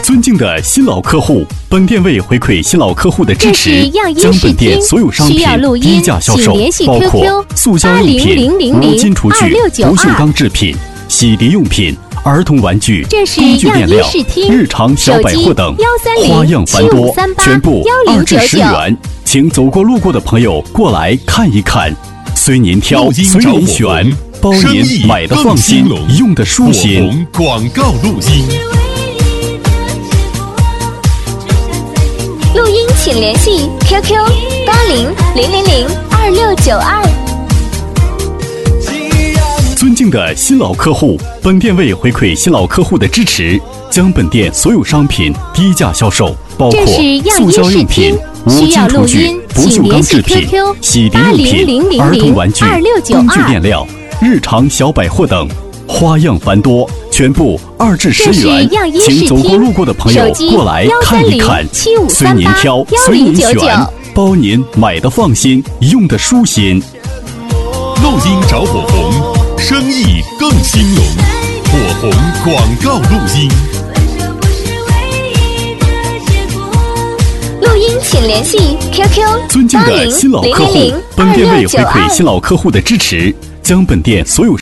尊敬的新老客户，本店为回馈新老客户的支持，将本店所有商品低价销售，包括塑胶用品、无金厨具、不锈钢制品、洗涤用品、儿童玩具、工具面料、日常小百货等，花样繁多，全部2至10元，请走过路过的朋友过来看一看，随您挑，随您选，包您买的放心，用的舒心。 广告录音。 录音请联系 QQ8000022692。 尊敬的新老客户，本店为回馈新老客户的支持，将本店所有商品低价销售，包括塑胶用品、无金厨具、不锈钢制品、洗涤用品、儿童玩具、工具面料、日常小百货等，花样繁多，全部2至10元，请走过路过的朋友过来看一看，随您挑，随您选，包您买的放心，用的舒心。 录音找火红，生意更兴隆。火红广告录音。 录音请联系 QQ 尊敬的新老客户，本店为回馈新老客户的支持，将本店所有